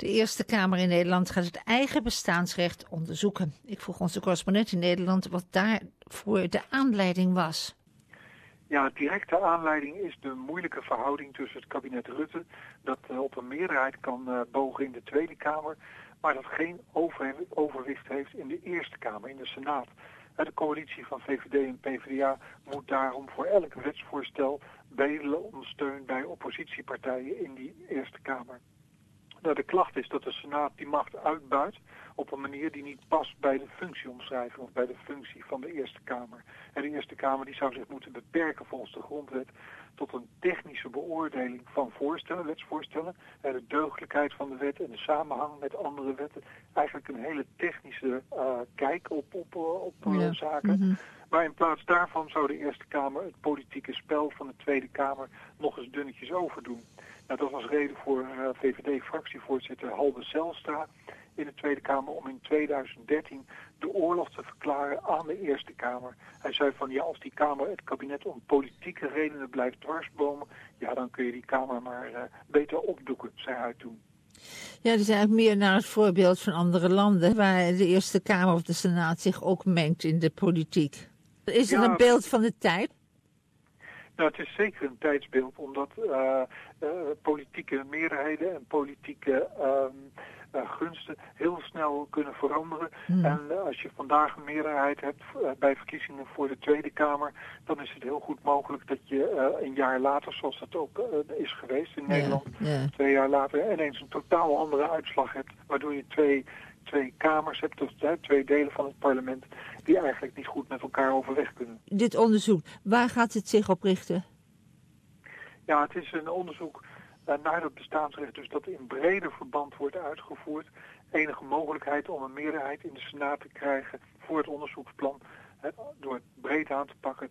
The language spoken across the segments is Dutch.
De Eerste Kamer in Nederland gaat het eigen bestaansrecht onderzoeken. Ik vroeg onze correspondent in Nederland wat daarvoor de aanleiding was. Ja, directe aanleiding is de moeilijke verhouding tussen het kabinet Rutte, dat op een meerderheid kan bogen in de Tweede Kamer, maar dat geen overwicht heeft in de Eerste Kamer, in de Senaat. De coalitie van VVD en PvdA moet daarom voor elk wetsvoorstel bedelen om steun bij oppositiepartijen in die Eerste Kamer. Nou, de klacht is dat de Senaat die macht uitbuit op een manier die niet past bij de functieomschrijving of bij de functie van de Eerste Kamer. En de Eerste Kamer die zou zich moeten beperken volgens de grondwet tot een technische beoordeling van voorstellen, wetsvoorstellen. De deugdelijkheid van de wet en de samenhang met andere wetten. Eigenlijk een hele technische kijk op zaken. Mm-hmm. Maar in plaats daarvan zou de Eerste Kamer het politieke spel van de Tweede Kamer nog eens dunnetjes overdoen. Nou, dat was reden voor VVD-fractievoorzitter Halbe Zijlstra in de Tweede Kamer om in 2013 de oorlog te verklaren aan de Eerste Kamer. Hij zei van ja, als die Kamer het kabinet om politieke redenen blijft dwarsbomen, ja, dan kun je die Kamer maar beter opdoeken, zei hij toen. Ja, dat is eigenlijk meer naar het voorbeeld van andere landen, waar de Eerste Kamer of de Senaat zich ook mengt in de politiek. Is het een beeld van de tijd? Nou, het is zeker een tijdsbeeld, omdat politieke meerderheden en politieke gunsten heel snel kunnen veranderen. En als je vandaag een meerderheid hebt bij verkiezingen voor de Tweede Kamer, dan is het heel goed mogelijk dat je een jaar later, zoals dat ook is geweest in Nederland, 2 jaar later ineens een totaal andere uitslag hebt, waardoor je twee kamers hebt, of 2 delen van het parlement, die eigenlijk niet goed met elkaar overweg kunnen. Dit onderzoek, waar gaat het zich op richten? Ja, het is een onderzoek naar dat bestaansrecht, dus dat in breder verband wordt uitgevoerd. Enige mogelijkheid om een meerderheid in de Senaat te krijgen voor het onderzoeksplan, door het breed aan te pakken,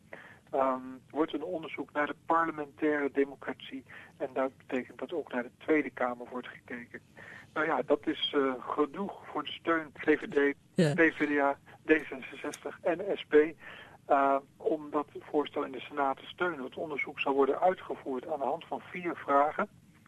wordt een onderzoek naar de parlementaire democratie. En dat betekent dat ook naar de Tweede Kamer wordt gekeken. Nou ja, dat is genoeg voor de steun VVD, PvdA, D66 en SP om dat voorstel in de Senaat te steunen. Het onderzoek zal worden uitgevoerd aan de hand van 4 vragen.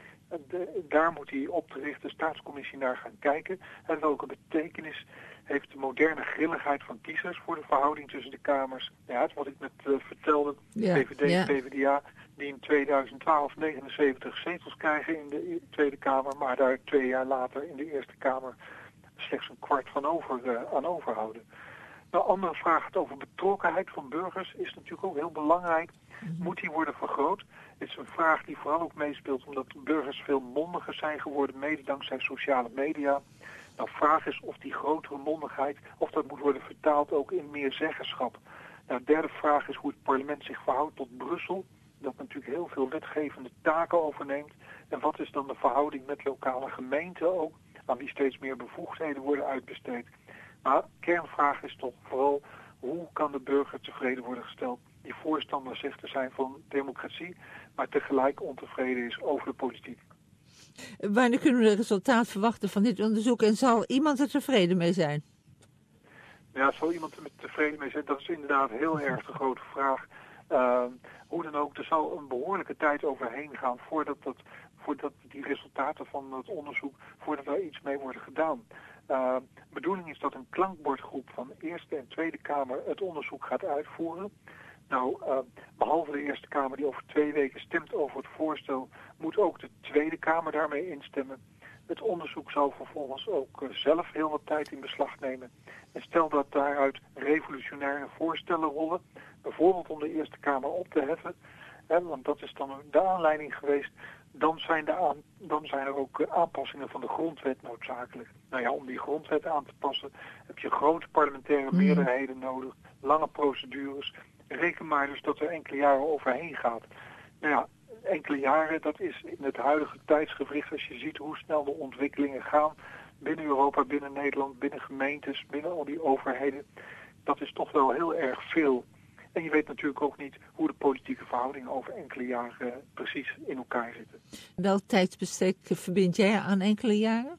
Daar moet die op te richten staatscommissie naar gaan kijken. En welke betekenis heeft de moderne grilligheid van kiezers voor de verhouding tussen de kamers? Ja, het wat ik net vertelde, VVD en PvdA, die in 2012 79 zetels krijgen in de Tweede Kamer, maar daar 2 jaar later in de Eerste Kamer slechts een kwart van aan overhouden. Een andere vraag gaat over betrokkenheid van burgers, is natuurlijk ook heel belangrijk. Moet die worden vergroot? Het is een vraag die vooral ook meespeelt omdat burgers veel mondiger zijn geworden, mede dankzij sociale media. Nou, vraag is of die grotere mondigheid, of dat moet worden vertaald ook in meer zeggenschap. Nou, de derde vraag is hoe het parlement zich verhoudt tot Brussel, dat natuurlijk heel veel wetgevende taken overneemt. En wat is dan de verhouding met lokale gemeenten ook, aan wie steeds meer bevoegdheden worden uitbesteed. Maar de kernvraag is toch vooral, hoe kan de burger tevreden worden gesteld die voorstander zegt te zijn van democratie, maar tegelijk ontevreden is over de politiek. Wanneer kunnen we het resultaat verwachten van dit onderzoek en zal iemand er tevreden mee zijn? Ja, zal iemand er tevreden mee zijn? Dat is inderdaad heel erg de grote vraag. Hoe dan ook, er zal een behoorlijke tijd overheen gaan voordat die resultaten van het onderzoek, voordat daar iets mee worden gedaan. De bedoeling is dat een klankbordgroep van Eerste en Tweede Kamer het onderzoek gaat uitvoeren. Nou, behalve de Eerste Kamer die over 2 weken stemt over het voorstel, moet ook de Tweede Kamer daarmee instemmen. Het onderzoek zal vervolgens ook zelf heel wat tijd in beslag nemen. En stel dat daaruit revolutionaire voorstellen rollen, bijvoorbeeld om de Eerste Kamer op te heffen, want dat is dan de aanleiding geweest, dan zijn er ook aanpassingen van de grondwet noodzakelijk. Nou ja, om die grondwet aan te passen heb je grote parlementaire meerderheden nodig, lange procedures. Reken maar dus dat er enkele jaren overheen gaat. Nou ja, enkele jaren, dat is in het huidige tijdsgewricht, als je ziet hoe snel de ontwikkelingen gaan binnen Europa, binnen Nederland, binnen gemeentes, binnen al die overheden. Dat is toch wel heel erg veel. En je weet natuurlijk ook niet hoe de politieke verhoudingen over enkele jaren precies in elkaar zitten. Welk tijdsbestek verbind jij aan enkele jaren?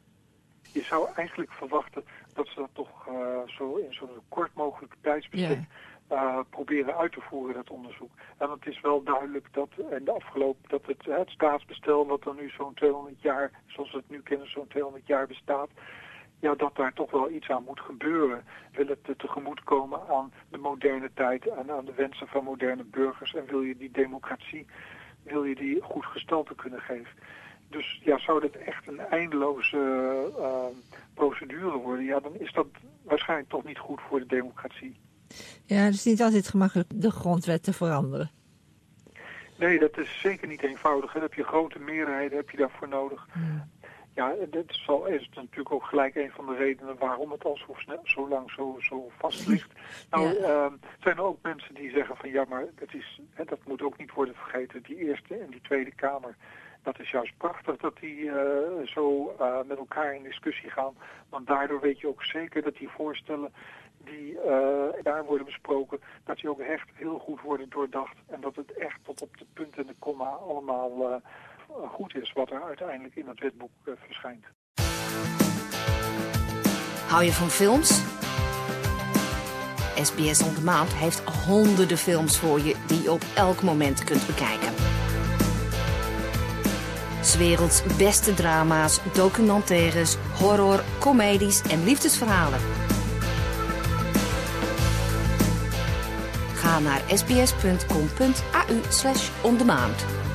Je zou eigenlijk verwachten dat ze dat toch zo in zo'n kort mogelijk tijdsbestek proberen uit te voeren, dat onderzoek. En het is wel duidelijk dat in de afgelopen, dat het staatsbestel, wat dan nu zo'n 200 jaar, zoals we het nu kennen, zo'n 200 jaar bestaat, ja, dat daar toch wel iets aan moet gebeuren. Wil het tegemoetkomen aan de moderne tijd en aan de wensen van moderne burgers en wil je die democratie, wil je die goed gestalte kunnen geven. Dus ja, zou dit echt een eindeloze procedure worden, ja, dan is dat waarschijnlijk toch niet goed voor de democratie. Ja, het is niet altijd gemakkelijk de grondwet te veranderen. Nee, dat is zeker niet eenvoudig. Hè. Dan heb je grote meerderheden, heb je daarvoor nodig. Ja, dat is natuurlijk ook gelijk een van de redenen waarom het al zo lang zo vast ligt. Nou, zijn er ook mensen die zeggen van ja, maar dat moet ook niet worden vergeten. Die Eerste en die Tweede Kamer, dat is juist prachtig dat die zo met elkaar in discussie gaan. Want daardoor weet je ook zeker dat die voorstellen die daar worden besproken, dat die ook echt heel goed worden doordacht. En dat het echt tot op de punt en de komma allemaal goed is wat er uiteindelijk in het wetboek verschijnt. Hou je van films? SBS On Demand heeft honderden films voor je die je op elk moment kunt bekijken. 's werelds beste drama's, documentaires, horror, comedies en liefdesverhalen. Ga naar sbs.com.au/ondemand.